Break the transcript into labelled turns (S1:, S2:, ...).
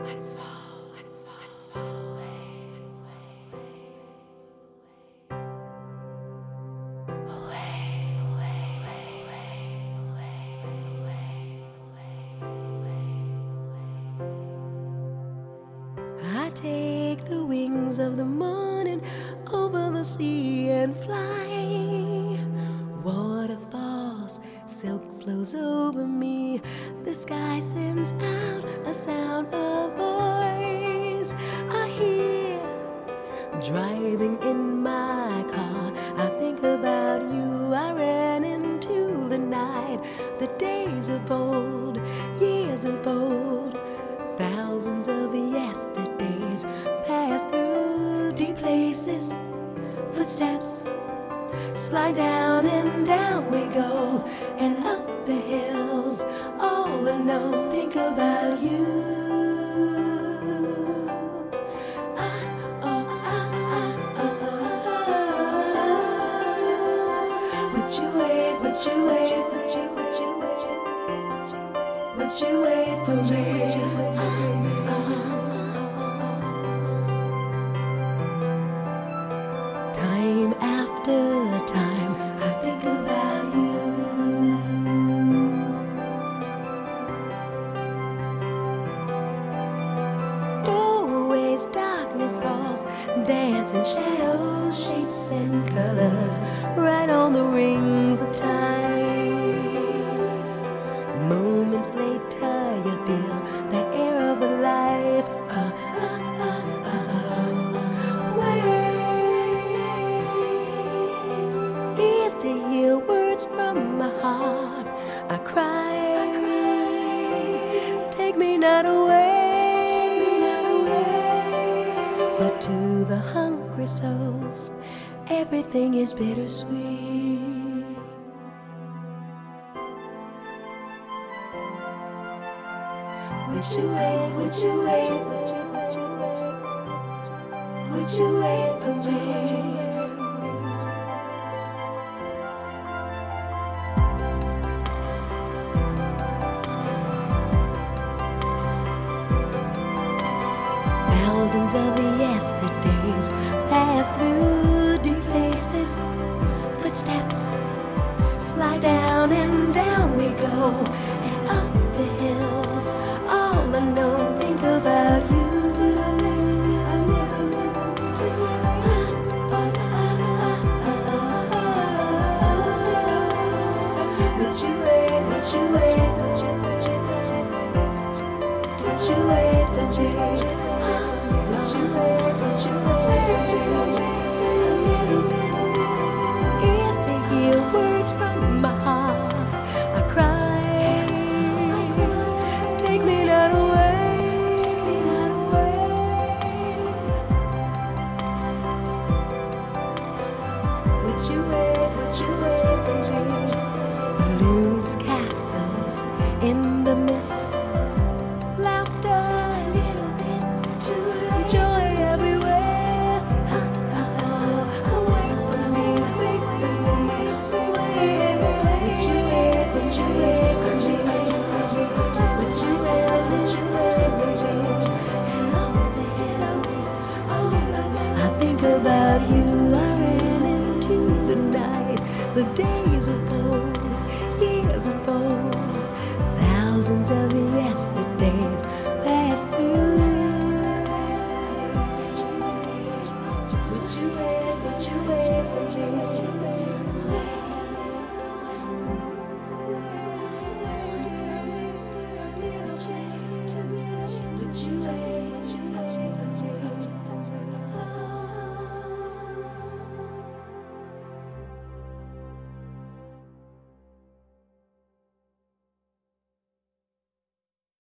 S1: I take the wings of the morning over the sea and fly. Waterfalls, silk flows over me. The sky sends out a sound, a voice I hear. Driving in my car, I think about you. I ran into the night. The days of old, years unfold. Thousands of yesterdays pass through deep places. Footsteps slide down and down we go, and up the hills all alone. Think about you. Would you wait? Would you wait? Would you wait? Would you wait for me? Time after time, I think about you. Doorways, darkness falls, dancing shadows, shapes and colors, right on the rings of time. Moments later, you feel the air of life. Ears to hear words from my heart. I cry. Take me not away. But to the hungry souls, everything is bittersweet. Would you wait? Would you wait? Would you wait for me? Thousands of yesterdays pass through deep places. Footsteps slide down and down we go,